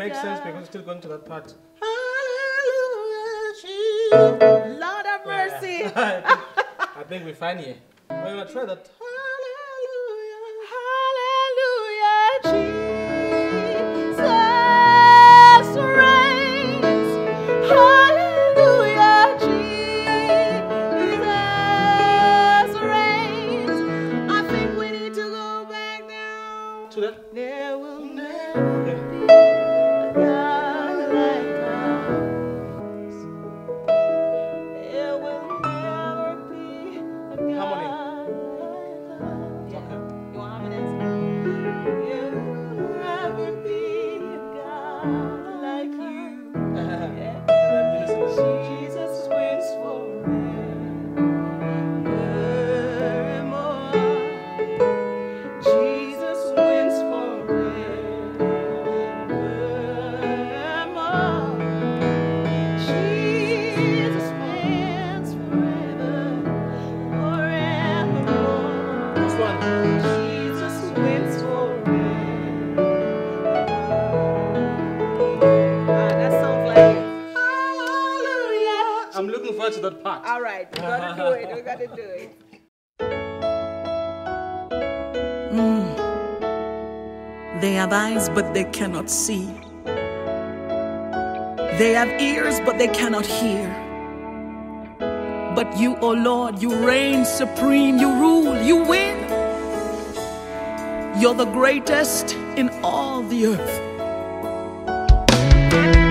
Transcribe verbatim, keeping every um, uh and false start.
makes sense because we're still going to that part. Hallelujah, Jesus. Lord have mercy. Yeah. I, think, I think we're fine here. We're going to try that. Hallelujah, Jesus reigns. Hallelujah, Jesus reigns. I think we need to go back now. To that? There will never Okay. be a God like ours. There will never be a God Harmony. like ours. Okay. You want harmonies? There will never be a God like you. Yeah. Jesus wins forevermore. Jesus wins forevermore. Jesus wins forever, forevermore. This one. Jesus wins forever. Ah, that sounds like it. Hallelujah. I'm looking forward to that part. All right, we gotta do it. We gotta do it. They have eyes, but they cannot see. They have ears, but they cannot hear. But you, O Lord, you reign supreme, you rule, you win. You're the greatest in all the earth.